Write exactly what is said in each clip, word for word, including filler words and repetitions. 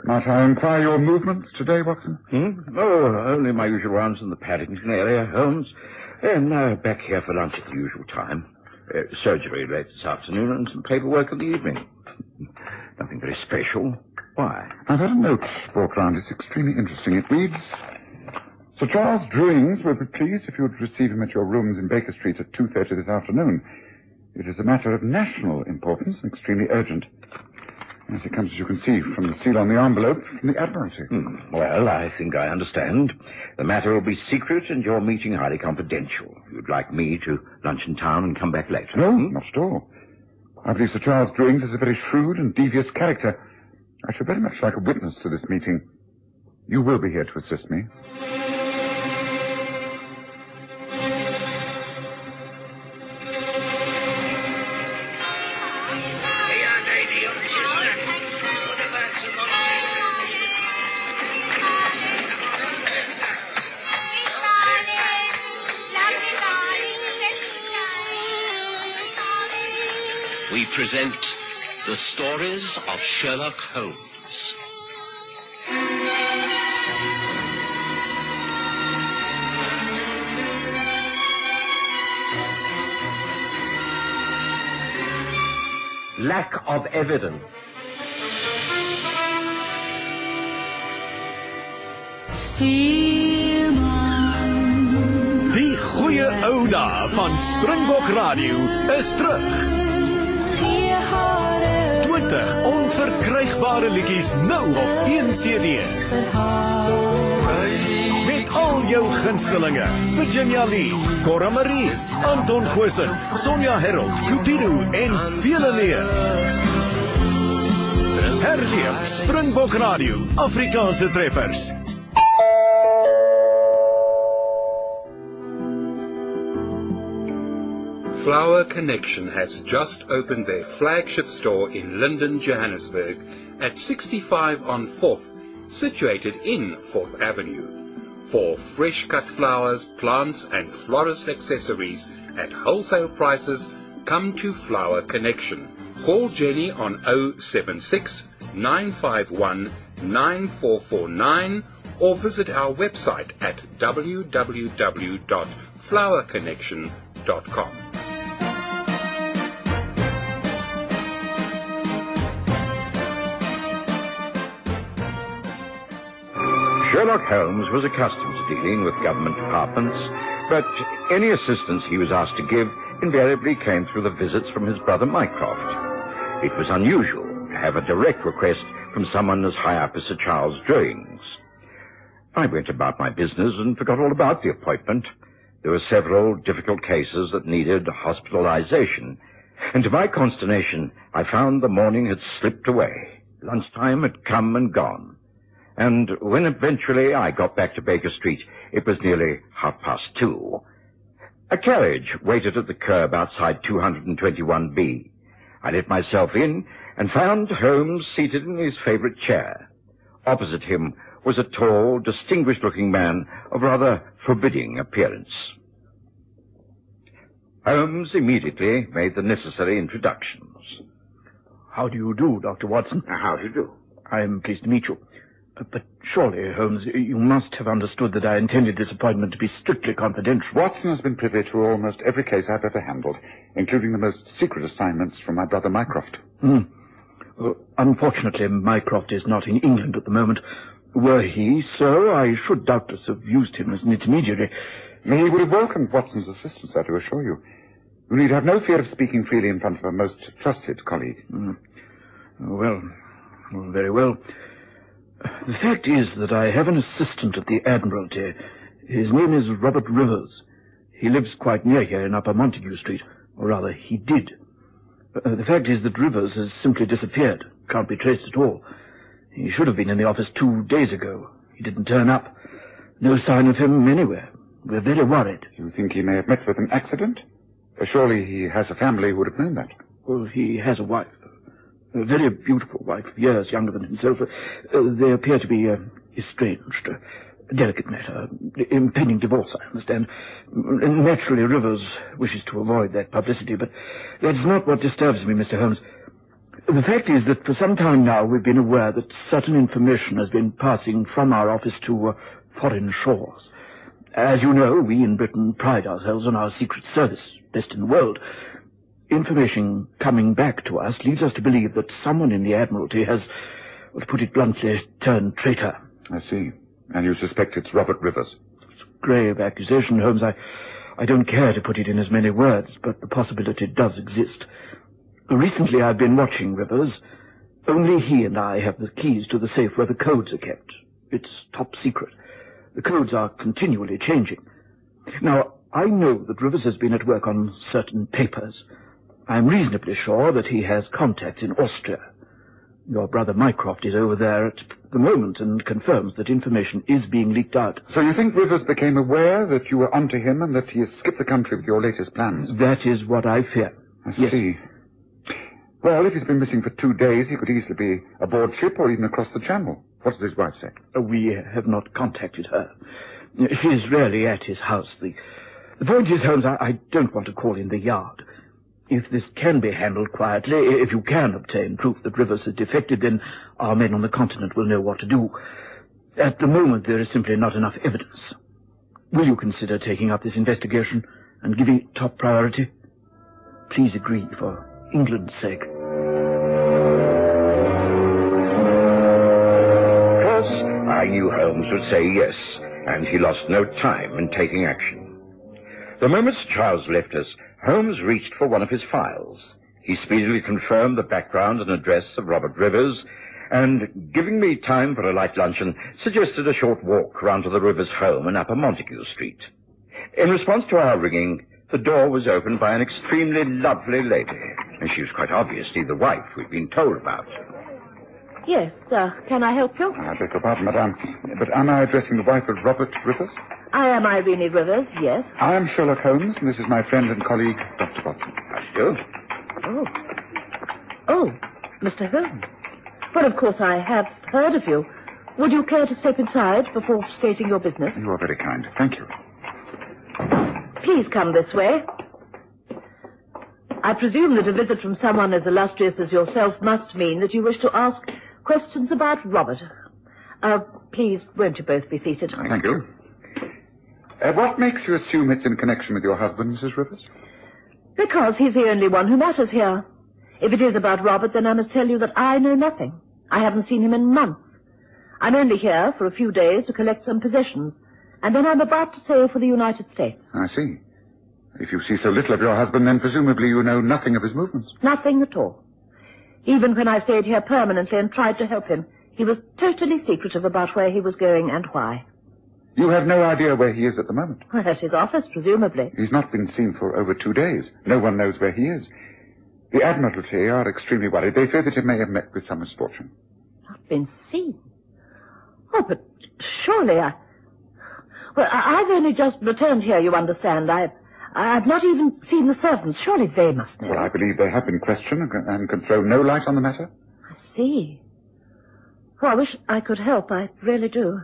Might I inquire your movements today, Watson? Hmm? Oh, only my usual rounds in the Paddington area, Holmes. And uh, back here for lunch at the usual time. Uh, surgery late this afternoon and some paperwork in the evening. Nothing very special. Why? I've had a note brought round. It's extremely interesting. It reads, Sir Charles Drewings will be pleased if you would receive him at your rooms in Baker Street at two thirty this afternoon. It is a matter of national importance and extremely urgent. As it comes, as you can see, from the seal on the envelope from the Admiralty. Hmm. Well, I think I understand. The matter will be secret and your meeting highly confidential. You'd like me to lunch in town and come back later? No, hmm? not at all. I believe Sir Charles Drewings is a very shrewd and devious character. I should very much like a witness to this meeting. You will be here to assist me. We present the stories of Sherlock Holmes. Lack of evidence. Die goeie ou dae van Springbok Radio is terug. twintig onverkrygbare liedjies nou op een C D. Met al jou gunstelinge, Virginia Lee, Cora Marie, Anton Goosen, Sonja Herold, Cupido en vele meer. Herleef Springbok Radio, Afrikaanse treffers. Flower Connection has just opened their flagship store in Linden, Johannesburg at sixty-five on fourth, situated in fourth Avenue. For fresh cut flowers, plants and florist accessories at wholesale prices, come to Flower Connection. Call Jenny on oh seven six, nine five one, nine four four nine or visit our website at w w w dot flower connection dot com. Sherlock Holmes was accustomed to dealing with government departments, but any assistance he was asked to give invariably came through the visits from his brother Mycroft. It was unusual to have a direct request from someone as high up as Sir Charles Drewings. I went about my business and forgot all about the appointment. There were several difficult cases that needed hospitalization, and to my consternation, I found the morning had slipped away. Lunchtime had come and gone. And when eventually I got back to Baker Street, it was nearly half past two. A carriage waited at the curb outside two twenty-one B. I let myself in and found Holmes seated in his favorite chair. Opposite him was a tall, distinguished-looking man of rather forbidding appearance. Holmes immediately made the necessary introductions. How do you do, Doctor Watson? How do you do? I'm pleased to meet you. But surely, Holmes, you must have understood that I intended this appointment to be strictly confidential. Watson has been privy to almost every case I've ever handled, including the most secret assignments from my brother Mycroft. Hmm. Well, unfortunately, Mycroft is not in England at the moment. Were he so, I should doubtless have used him as an intermediary. He would have welcomed Watson's assistance, I do assure you. You need have no fear of speaking freely in front of a most trusted colleague. Mm. Well, well, very well. The fact is that I have an assistant at the Admiralty. His name is Robert Rivers. He lives quite near here in Upper Montague Street, or rather, he did. Uh, the fact is that Rivers has simply disappeared, can't be traced at all. He should have been in the office two days ago. He didn't turn up. No sign of him anywhere. We're very worried. You think he may have met with an accident? Uh, surely he has a family who would have known that. Well, he has a wife. A very beautiful wife, years younger than himself. Uh, they appear to be uh, estranged. A delicate matter. Impending divorce, I understand. Naturally, Rivers wishes to avoid that publicity, but that's not what disturbs me, Mister Holmes. The fact is that for some time now we've been aware that certain information has been passing from our office to uh, foreign shores. As you know, we in Britain pride ourselves on our secret service, best in the world. Information coming back to us leads us to believe that someone in the Admiralty has, well, to put it bluntly, turned traitor. I see. And you suspect it's Robert Rivers? It's a grave accusation, Holmes. I, I don't care to put it in as many words, but the possibility does exist. Recently I've been watching Rivers. Only he and I have the keys to the safe where the codes are kept. It's top secret. The codes are continually changing. Now, I know that Rivers has been at work on certain papers. I'm reasonably sure that he has contacts in Austria. Your brother Mycroft is over there at the moment and confirms that information is being leaked out. So you think Rivers became aware that you were onto him and that he has skipped the country with your latest plans? That is what I fear. I Yes. see. Well, if he's been missing for two days, he could easily be aboard ship or even across the channel. What does his wife say? We have not contacted her. He's rarely at his house. The, the point is, Holmes, I, I don't want to call in the yard. If this can be handled quietly, if you can obtain proof that Rivers has defected, then our men on the continent will know what to do. At the moment, there is simply not enough evidence. Will you consider taking up this investigation and giving it top priority? Please agree for England's sake. I knew Holmes would say yes, and he lost no time in taking action. The moment Charles left us, Holmes reached for one of his files. He speedily confirmed the background and address of Robert Rivers, and, giving me time for a light luncheon, suggested a short walk round to the Rivers home in Upper Montague Street. In response to our ringing, the door was opened by an extremely lovely lady, and she was quite obviously the wife we'd been told about. Yes, uh, can I help you? I beg your pardon, madame, but am I addressing the wife of Robert Rivers? I am Irene Rivers, yes. I am Sherlock Holmes, and this is my friend and colleague, Doctor Watson. How do you do? Oh. Oh, Mister Holmes. Well, of course, I have heard of you. Would you care to step inside before stating your business? You are very kind. Thank you. Please come this way. I presume that a visit from someone as illustrious as yourself must mean that you wish to ask questions about Robert. Uh, please, won't you both be seated? Thank you. Uh, what makes you assume it's in connection with your husband, Missus Rivers? Because he's the only one who matters here. If it is about Robert, then I must tell you that I know nothing. I haven't seen him in months. I'm only here for a few days to collect some possessions, and then I'm about to sail for the United States. I see. If you see so little of your husband, then presumably you know nothing of his movements. Nothing at all. Even when I stayed here permanently and tried to help him, he was totally secretive about where he was going and why. You have no idea where he is at the moment? Well, at his office, presumably. He's not been seen for over two days. No one knows where he is. The Admiralty are extremely worried. They fear that he may have met with some misfortune. Not been seen? Oh, but surely I... Well, I- I've only just returned here, you understand. I... I've not even seen the servants. Surely they must know. Well, I believe they have been questioned and can, and can throw no light on the matter. I see. Oh, I wish I could help. I really do.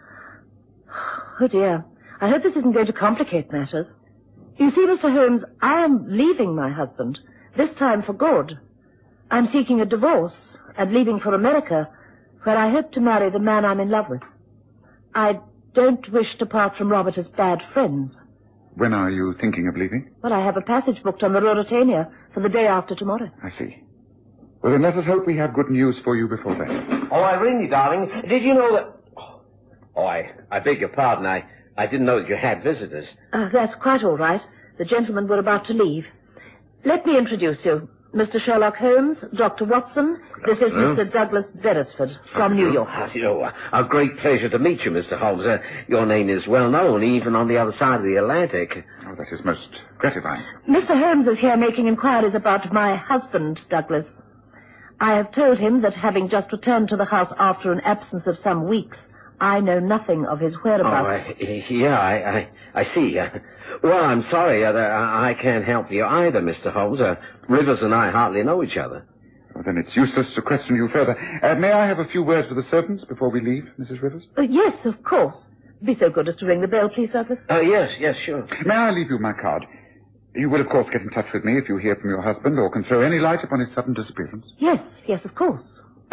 Oh, dear. I hope this isn't going to complicate matters. You see, Mister Holmes, I am leaving my husband, this time for good. I'm seeking a divorce and leaving for America, where I hope to marry the man I'm in love with. I don't wish to part from Robert as bad friends. When are you thinking of leaving? Well, I have a passage booked on the Ruritania for the day after tomorrow. I see. Well, then let us hope we have good news for you before then. Oh, Irene, darling, did you know that... Oh, I, I beg your pardon. I, I didn't know that you had visitors. Uh, that's quite all right. The gentlemen were about to leave. Let me introduce you. Mister Sherlock Holmes, Doctor Watson. This is Mister Douglas Beresford from New York. You know, a great pleasure to meet you, Mister Holmes. Uh, your name is well known, even on the other side of the Atlantic. Oh, that is most gratifying. Mister Holmes is here making inquiries about my husband, Douglas. I have told him that having just returned to the house after an absence of some weeks, I know nothing of his whereabouts. Oh, I, yeah, I, I, I see. Uh, well, I'm sorry. Uh, I can't help you either, Mister Holmes. Uh, Rivers and I hardly know each other. Well, then it's useless to question you further. Uh, may I have a few words with the servants before we leave, Missus Rivers? Uh, yes, of course. Be so good as to ring the bell, please, Douglas. Uh, yes, yes, sure. May I leave you my card? You will, of course, get in touch with me if you hear from your husband or can throw any light upon his sudden disappearance. Yes, yes, of course.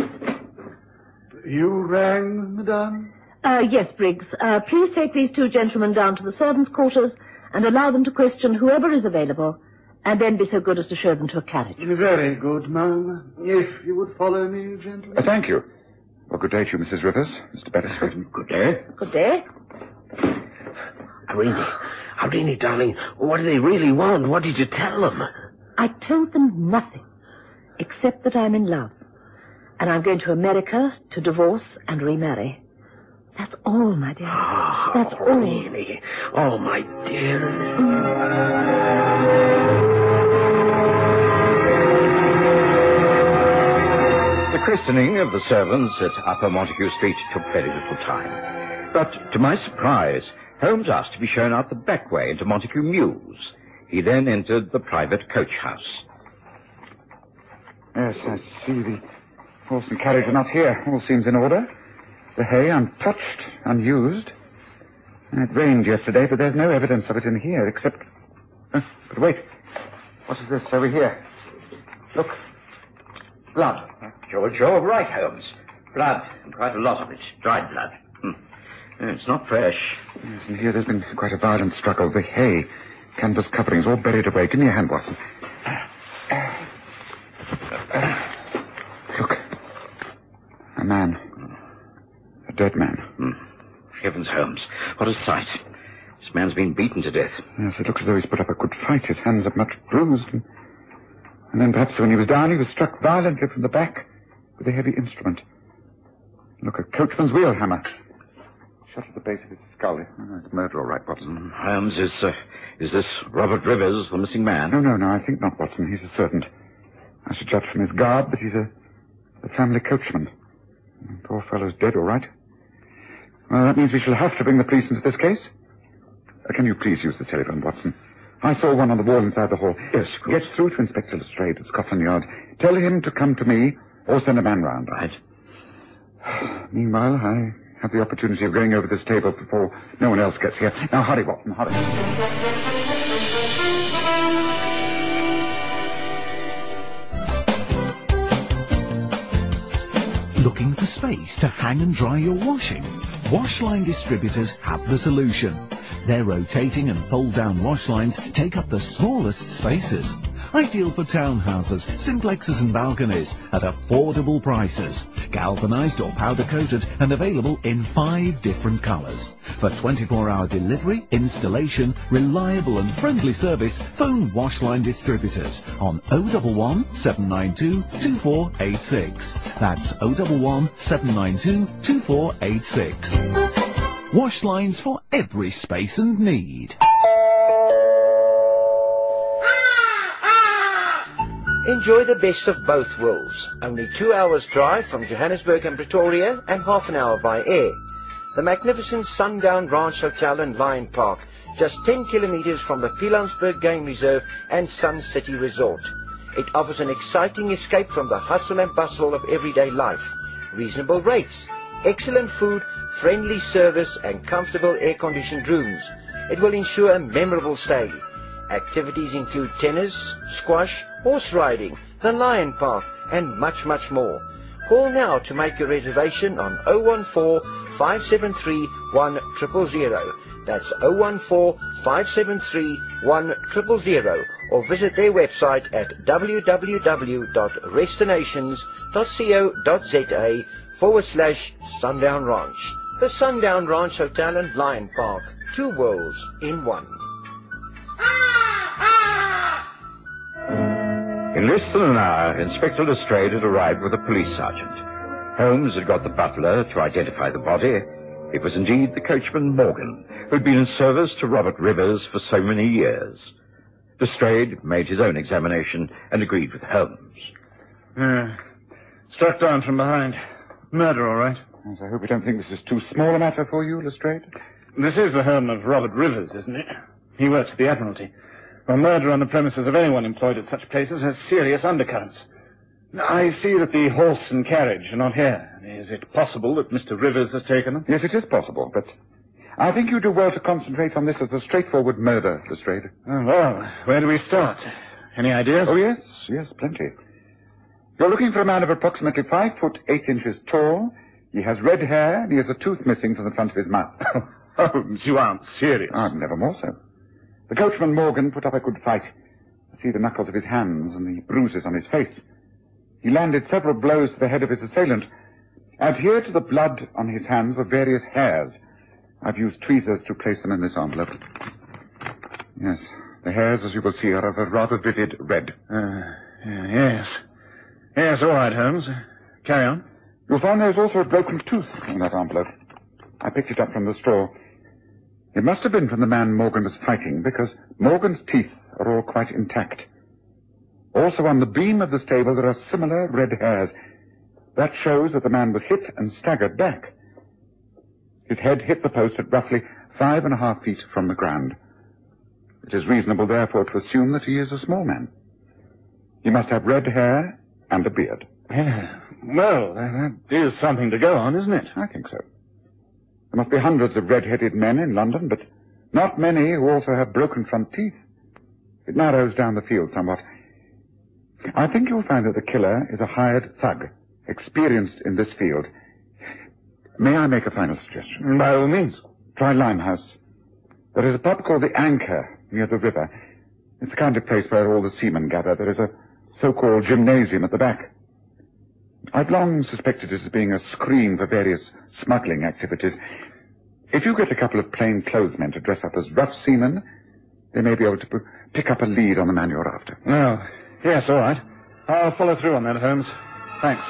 You rang, madame? Uh, yes, Briggs. Uh, please take these two gentlemen down to the servants' quarters and allow them to question whoever is available, and then be so good as to show them to a carriage. Very good, ma'am. If you would follow me, gentlemen. Uh, thank you. Well, good day to you, Missus Rivers, Mister Beresford. Good day. Good day. Irene, Irene, darling, what do they really want? What did you tell them? I told them nothing, except that I'm in love. And I'm going to America to divorce and remarry. That's all, my dear. Oh, That's all. Really? Oh, my dear. The christening of the servants at Upper Montague Street took very little time. But, to my surprise, Holmes asked to be shown out the back way into Montague Mews. He then entered the private coach house. Yes, I see the horse and carriage are not here. All seems in order. The hay untouched, unused. It rained yesterday, but there's no evidence of it in here, except... Uh, but wait. What is this over here? Look. Blood. George, you're right, Holmes. Blood, and quite a lot of it. Dried blood. Hmm. It's not fresh. Yes, and here there's been quite a violent struggle. The hay, canvas coverings, all buried away. Give me a hand, Watson. Look. A man. A dead man. Hmm. Heavens, Holmes. What a sight. This man's been beaten to death. Yes, it looks as though he's put up a good fight. His hands are much bruised. And, and then perhaps when he was down, he was struck violently from the back with a heavy instrument. Look, a coachman's wheel hammer. Shot at the base of his skull. Oh, it's murder, all right, Watson. Holmes, is, uh, is this Robert Rivers, the missing man? No, no, no, I think not, Watson. He's a servant. I should judge from his garb that he's a, a family coachman. The poor fellow's dead, all right. Well, that means we shall have to bring the police into this case. Uh, can you please use the telephone, Watson? I saw one on the wall inside the hall. Yes, of course. Get through to Inspector Lestrade at Scotland Yard. Tell him to come to me or send a man round. Right. Meanwhile, I have the opportunity of going over this table before no one else gets here. Now, hurry, Watson, hurry. Looking for space to hang and dry your washing? Washline distributors have the solution. Their rotating and fold-down wash lines take up the smallest spaces. Ideal for townhouses, simplexes and balconies at affordable prices. Galvanized or powder-coated and available in five different colors. For twenty-four hour delivery, installation, reliable and friendly service, phone Washline distributors on oh one one, seven nine two, two four eight six. That's oh one one, seven nine two, two four eight six. Wash lines for every space and need. Enjoy the best of both worlds. Only two hours drive from Johannesburg and Pretoria and half an hour by air. The magnificent Sundown Ranch Hotel and Lion Park, just ten kilometers from the Pilanesberg Game Reserve and Sun City Resort. It offers an exciting escape from the hustle and bustle of everyday life. Reasonable rates, excellent food, friendly service and comfortable air-conditioned rooms. It will ensure a memorable stay. Activities include tennis, squash, horse riding, the Lion Park and much, much more. Call now to make a reservation on oh one four, five seven three, one zero zero zero. That's oh one four, five seven three, one zero zero zero or visit their website at w w w dot restinations dot co dot za forward slash Sundown Ranch. The Sundown Ranch Hotel and Lion Park. Two worlds in one. In less than an hour, Inspector Lestrade had arrived with a police sergeant. Holmes had got the butler to identify the body. It was indeed the coachman Morgan, who had been in service to Robert Rivers for so many years. Lestrade made his own examination and agreed with Holmes. Uh, struck down from behind. Murder, all right. Yes, I hope you don't think this is too small a matter for you, Lestrade. This is the home of Robert Rivers, isn't it? He works at the Admiralty. Well, murder on the premises of anyone employed at such places has serious undercurrents. I see that the horse and carriage are not here. Is it possible that Mister Rivers has taken them? Yes, it is possible, but I think you do well to concentrate on this as a straightforward murder, Lestrade. Oh, well, where do we start? Any ideas? Oh, yes, yes, plenty. You're looking for a man of approximately five foot eight inches tall. He has red hair, and he has a tooth missing from the front of his mouth. Holmes, you aren't serious. I'm never more so. The coachman, Morgan, put up a good fight. I see the knuckles of his hands and the bruises on his face. He landed several blows to the head of his assailant. Adhered to the blood on his hands were various hairs. I've used tweezers to place them in this envelope. Yes, the hairs, as you will see, are of a rather vivid red. Uh, yes. Yes, all right, Holmes. Carry on. You'll find there's also a broken tooth in that envelope. I picked it up from the straw. It must have been from the man Morgan was fighting, because Morgan's teeth are all quite intact. Also on the beam of the stable there are similar red hairs. That shows that the man was hit and staggered back. His head hit the post at roughly five and a half feet from the ground. It is reasonable, therefore, to assume that he is a small man. He must have red hair and a beard. Yeah. Well, that is something to go on, isn't it? I think so. There must be hundreds of red-headed men in London, but not many who also have broken front teeth. It narrows down the field somewhat. I think you'll find that the killer is a hired thug, experienced in this field. May I make a final suggestion? By all means. Try Limehouse. There is a pub called the Anchor near the river. It's the kind of place where all the seamen gather. There is a so-called gymnasium at the back. I've long suspected it as being a screen for various smuggling activities. If you get a couple of plain clothes men to dress up as rough seamen, they may be able to p- pick up a lead on the man you're after. Well, yes, all right. I'll follow through on that, Holmes. Thanks.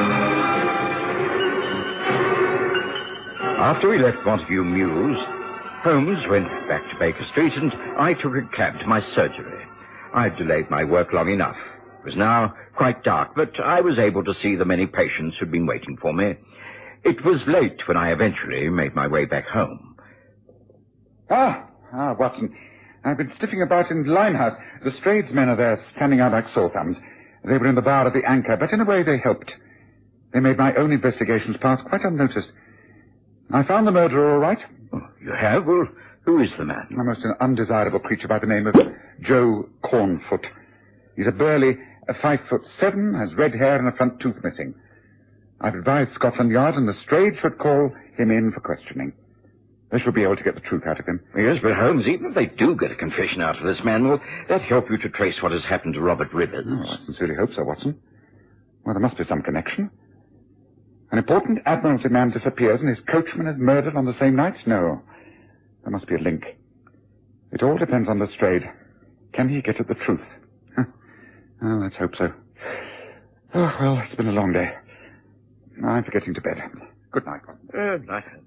After we left Montague Mews, Holmes went back to Baker Street, and I took a cab to my surgery. I'd delayed my work long enough. It was now quite dark, but I was able to see the many patients who'd been waiting for me. It was late when I eventually made my way back home. Ah, ah, Watson. I've been sniffing about in Limehouse. The Strayed's men are there, standing out like sore thumbs. They were in the bar of the Anchor, but in a way they helped. They made my own investigations pass quite unnoticed. I found the murderer all right. Oh, you have? Well, who is the man? A most undesirable creature by the name of Joe Cornfoot. He's a burly, a five foot seven, has red hair and a front tooth missing. I've advised Scotland Yard, and the Strayed should call him in for questioning. They should be able to get the truth out of him. Yes, but Holmes, even if they do get a confession out of this man, will that help you to trace what has happened to Robert Rivers? Oh, I sincerely hope so, Watson. Well, there must be some connection. An important Admiralty man disappears and his coachman is murdered on the same night? No. There must be a link. It all depends on Lestrade. Can he get at the truth? Huh. Oh, let's hope so. Oh, well, it's been a long day. I'm for getting to bed. Good night, Watson. Good night, Holmes.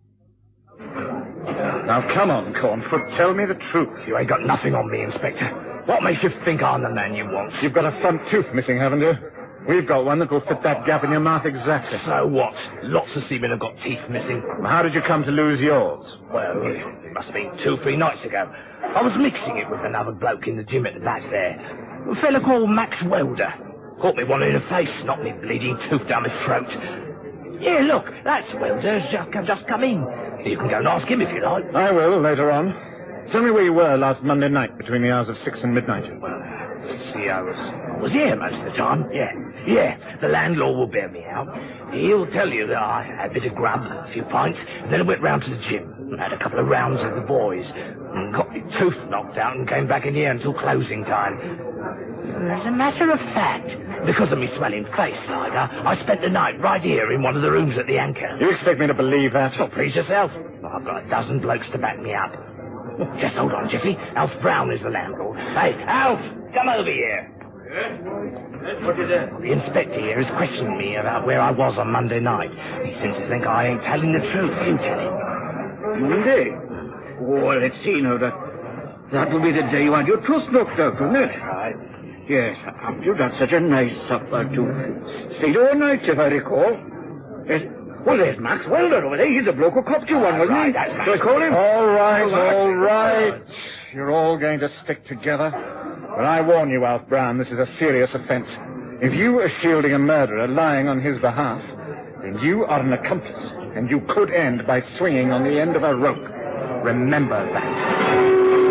Now, come on, Cornfoot. Tell me the truth. You ain't got nothing on me, Inspector. What makes you think I'm the man you want? You've got a front tooth missing, haven't you? We've got one that will fit that gap in your mouth exactly. So what? Lots of seamen have got teeth missing. How did you come to lose yours? Well, it must have been two, three nights ago. I was mixing it with another bloke in the gym at the back there. A fella called Max Welder. Caught me one in the face, knocked me bleeding tooth down my throat. Here, look, that's Welder's just, just come in. You can go and ask him if you like. I will, later on. Tell me where you were last Monday night between the hours of six and midnight. Well, see, I was, I was here most of the time, yeah. Yeah, the landlord will bear me out. He'll tell you that I had a bit of grub, a few pints, and then I went round to the gym and had a couple of rounds with the boys, and got my tooth knocked out and came back in here until closing time. As a matter of fact, because of me swelling face, like, I, I spent the night right here in one of the rooms at the Anchor. You expect me to believe that? Well, please yourself. I've got a dozen blokes to back me up. Just hold on, Jiffy. Alf Brown is the landlord. Hey, Alf, come over here. What is it? The inspector here is questioning me about where I was on Monday night. He seems to think I ain't telling the truth. You tell him. Monday? Well, let's see now. That, that will be the day you had your tooth knocked out, wouldn't it? Right. Yes, you've got such a nice supper, too. Stayed all night, if I recall. Yes. Well, there's Max Welder over there. He's the bloke who copped you one, wasn't he? That's Shall I call him? All right, all right. You're all going to stick together. But I warn you, Alf Brown, this is a serious offence. If you are shielding a murderer lying on his behalf, Then you are an accomplice, and you could end by swinging on the end of a rope. Remember that.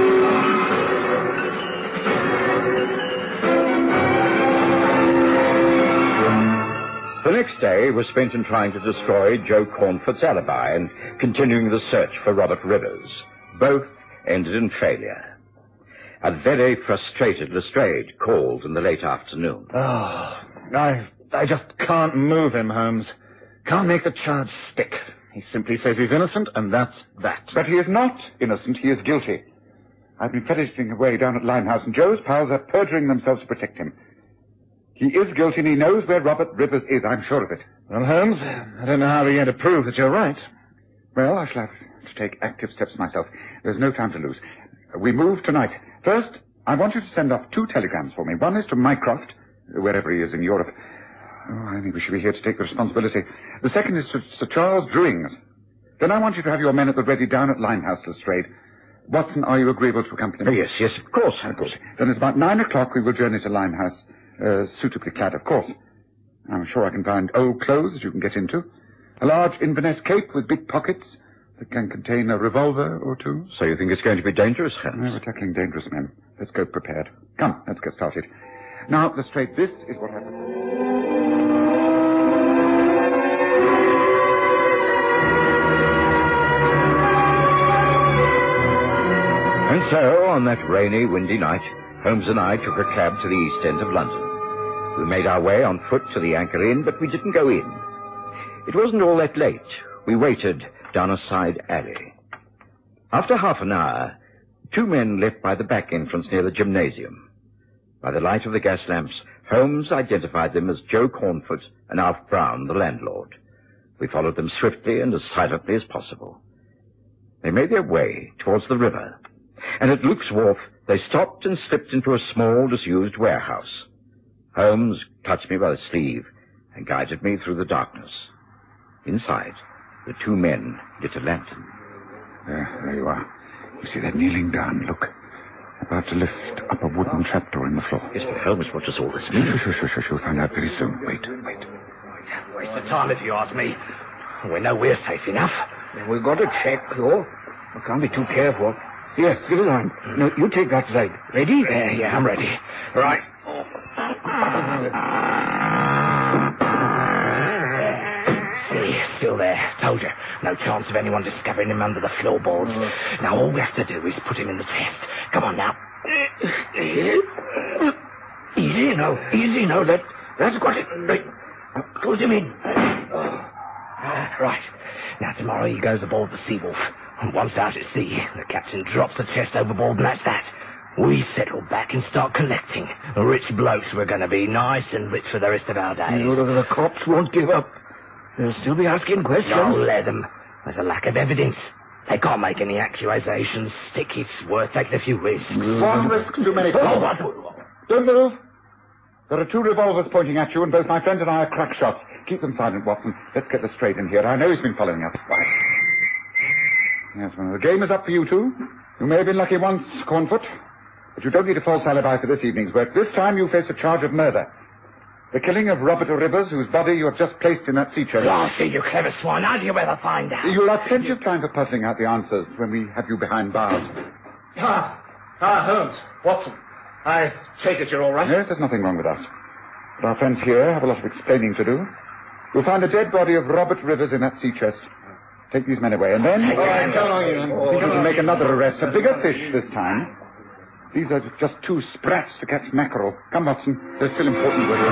The next day was spent in trying to destroy Joe Cornfoot's alibi and continuing the search for Robert Rivers. Both ended in failure. A very frustrated Lestrade called in the late afternoon. Oh, I, I just can't move him, Holmes. Can't make the charge stick. He simply says he's innocent, and that's that. But he is not innocent. He is guilty. I've been fetishing away down at Limehouse, and Joe's pals are perjuring themselves to protect him. He is guilty, and he knows where Robert Rivers is. I'm sure of it. Well, Holmes, I don't know how we're going to prove that you're right. Well, I shall have to take active steps myself. There's no time to lose. We move tonight. First, I want you to send off two telegrams for me. One is to Mycroft, wherever he is in Europe. Oh, I think we should be here to take the responsibility. The second is to Sir Charles Drewings. Then I want you to have your men at the ready down at Limehouse, Lestrade. Watson, are you agreeable to accompany me? Oh, yes, yes, of course. Of course. Then it's about nine o'clock we will journey to Limehouse. Uh, suitably clad, of course. I'm sure I can find old clothes that you can get into. A large Inverness cape with big pockets that can contain a revolver or two. So you think it's going to be dangerous, Holmes? No, we're tackling dangerous men. Let's go prepared. Come, let's get started. Now, Lestrade, this is what happened. And so, on that rainy, windy night, Holmes and I took a cab to the east end of London. We made our way on foot to the Anchor Inn, but we didn't go in. It wasn't all that late. We waited down a side alley. After half an hour, two men left by the back entrance near the gymnasium. By the light of the gas lamps, Holmes identified them as Joe Cornfoot and Alf Brown, the landlord. We followed them swiftly and as silently as possible. They made their way towards the river, and at Luke's Wharf, they stopped and slipped into a small, disused warehouse. Holmes touched me by the sleeve and guided me through the darkness. Inside, the two men lit a lantern. There, there you are. You see that kneeling down, look. About to lift up a wooden trapdoor in the floor. Yes, but Holmes, what does all this mean? Shush, shush, shush, shush. You'll find out very soon. Wait, wait. Waste of time if you ask me. We know we're safe enough. We've got to check, though. We can't be too careful. Here, give us a hand. No, you take that side. Ready? Yeah, yeah, I'm ready. Right. See, still there. Told you. No chance of anyone discovering him under the floorboards. Now, all we have to do is put him in the chest. Come on, now. Easy, no. Easy, no. That, that's got it. Right. Close him in. Uh, right. Now, tomorrow he goes aboard the Seawolf. And once out at sea, the captain drops the chest overboard, and that's that. We settle back and start collecting. Rich blokes we're going to be, nice and rich for the rest of our days. You know, the cops won't give up. They'll still be asking questions. No, let them. There's a lack of evidence. They can't make any accusations. Stick, it's worth taking a few risks. One risk too many. Oh, what? Don't move. There are two revolvers pointing at you, and both my friend and I are crack shots. Keep them silent, Watson. Let's get Lestrade in here. I know he's been following us. Why? Yes, well, the game is up for you two. You may have been lucky once, Cornfoot, but you don't need a false alibi for this evening's work. This time you face a charge of murder. The killing of Robert Rivers, whose body you have just placed in that sea chest. Blasty, you clever swine. How do you ever find out? You'll have plenty of time for puzzling out the answers when we have you behind bars. Ah, ah, Holmes, Watson. I take it you're all right? Yes, there's nothing wrong with us. But our friends here have a lot of explaining to do. You'll find the dead body of Robert Rivers in that sea chest. Take these men away, and then... All right, so long, you men. I think we can make another arrest. A bigger fish this time. These are just two sprats to catch mackerel. Come, Watson. They're still important with you.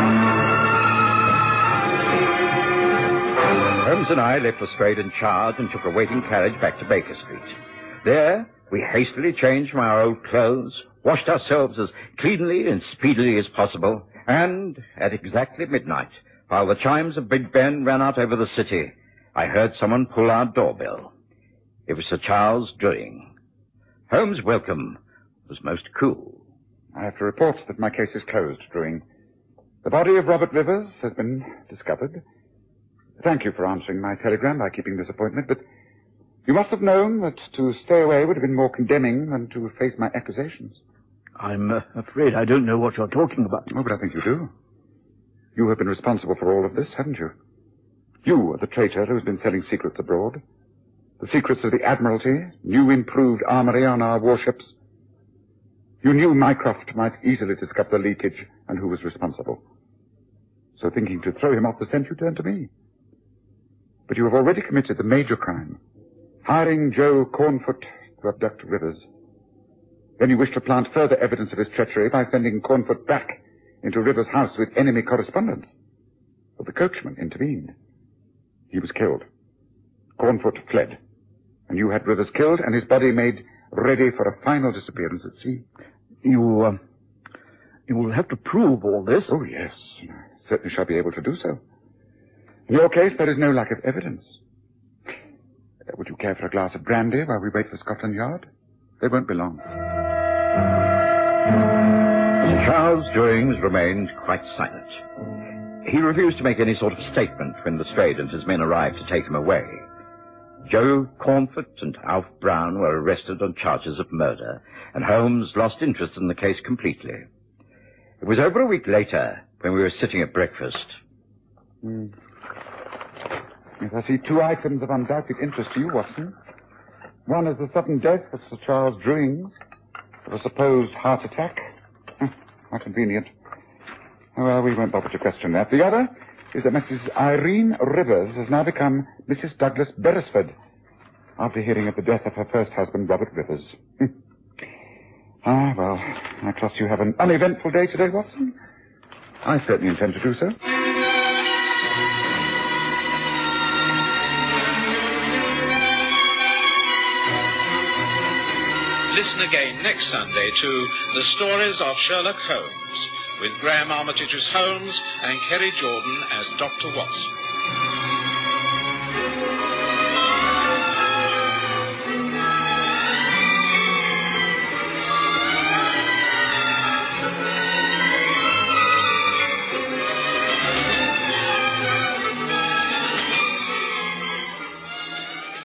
Holmes and I left Lestrade in charge and took a waiting carriage back to Baker Street. There, we hastily changed from our old clothes, washed ourselves as cleanly and speedily as possible, and at exactly midnight, while the chimes of Big Ben ran out over the city, I heard someone pull our doorbell. It was Sir Charles Drewing. Holmes' welcome was most cool. I have to report that my case is closed, Drewing. The body of Robert Rivers has been discovered. Thank you for answering my telegram by keeping this appointment, but you must have known that to stay away would have been more condemning than to face my accusations. I'm uh, afraid I don't know what you're talking about. Oh, but I think you do. You have been responsible for all of this, haven't you? You are the traitor who's been selling secrets abroad. The secrets of the Admiralty, new improved armory on our warships. You knew Mycroft might easily discover the leakage and who was responsible. So thinking to throw him off the scent, you turned to me. But you have already committed the major crime, hiring Joe Cornfoot to abduct Rivers. Then you wish to plant further evidence of his treachery by sending Cornfoot back into Rivers' house with enemy correspondence. But the coachman intervened. He was killed. Cornfoot fled. And you had Rivers killed and his body made ready for a final disappearance at sea. You, uh, you will have to prove all this. Oh, yes. I certainly shall be able to do so. In your case, there is no lack of evidence. Uh, would you care for a glass of brandy while we wait for Scotland Yard? They won't be long. Sir Charles Drewings remained quite silent. He refused to make any sort of statement when Lestrade and his men arrived to take him away. Joe Cornfoot and Alf Brown were arrested on charges of murder, and Holmes lost interest in the case completely. It was over a week later, when we were sitting at breakfast. Hmm. Yes, I see two items of undoubted interest to you, Watson. One is the sudden death of Sir Charles Drewings, of a supposed heart attack. How convenient. Oh, well, we won't bother to question that. The other is that Missus Irene Rivers has now become Missus Douglas Beresford, after hearing of the death of her first husband, Robert Rivers. Ah, well, I trust you have an uneventful day today, Watson. I certainly intend to do so. Listen again next Sunday to The Stories of Sherlock Holmes, with Graham Armitage as Holmes and Kerry Jordan as Doctor Watson.